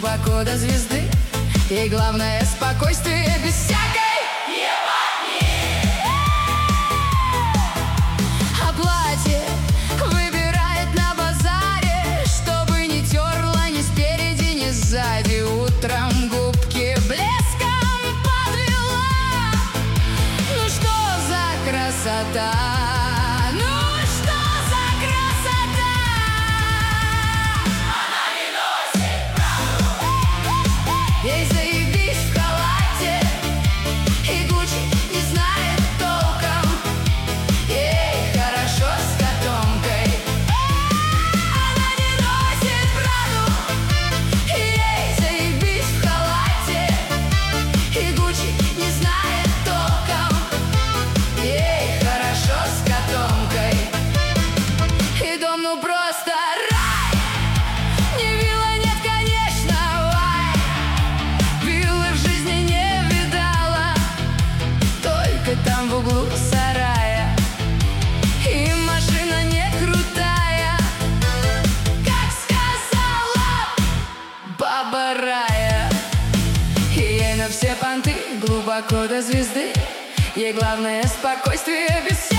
глубоко до звезды. Ей главное спокойствие без всякой ебани. А платье выбирает на базаре, чтобы не терла ни спереди, ни сзади. Утром губки блеском подвела. Ну что за красота? Ей заебись в халате, и Гуччи не знает толком. Ей хорошо с котомкой. Она не носит Праду. Ей заебись в халате, и Гуччи не знает толком. Ей хорошо с котомкой. И дом ну просто рай. Не вилла, нет, конечно, там в углу сарая. И машина не крутая, как сказала баба Рая. И ей на все понты глубоко до звезды. Ей главное спокойствие без